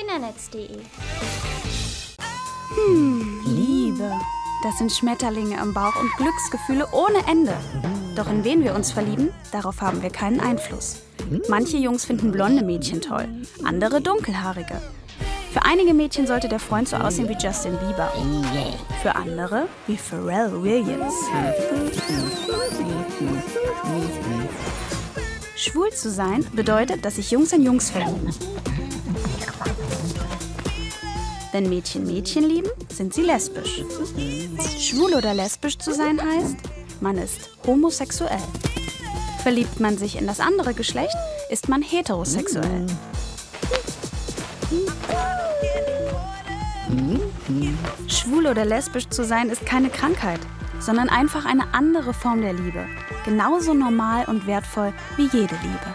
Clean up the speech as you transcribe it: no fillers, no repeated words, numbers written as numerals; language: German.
Internets.de. Liebe. Das sind Schmetterlinge im Bauch und Glücksgefühle ohne Ende. Doch in wen wir uns verlieben, darauf haben wir keinen Einfluss. Manche Jungs finden blonde Mädchen toll, andere dunkelhaarige. Für einige Mädchen sollte der Freund so aussehen wie Justin Bieber. Für andere wie Pharrell Williams. Schwul zu sein bedeutet, dass sich Jungs in Jungs verlieben. Wenn Mädchen Mädchen lieben, sind sie lesbisch. Schwul oder lesbisch zu sein heißt, man ist homosexuell. Verliebt man sich in das andere Geschlecht, ist man heterosexuell. Schwul oder lesbisch zu sein ist keine Krankheit, sondern einfach eine andere Form der Liebe. Genauso normal und wertvoll wie jede Liebe.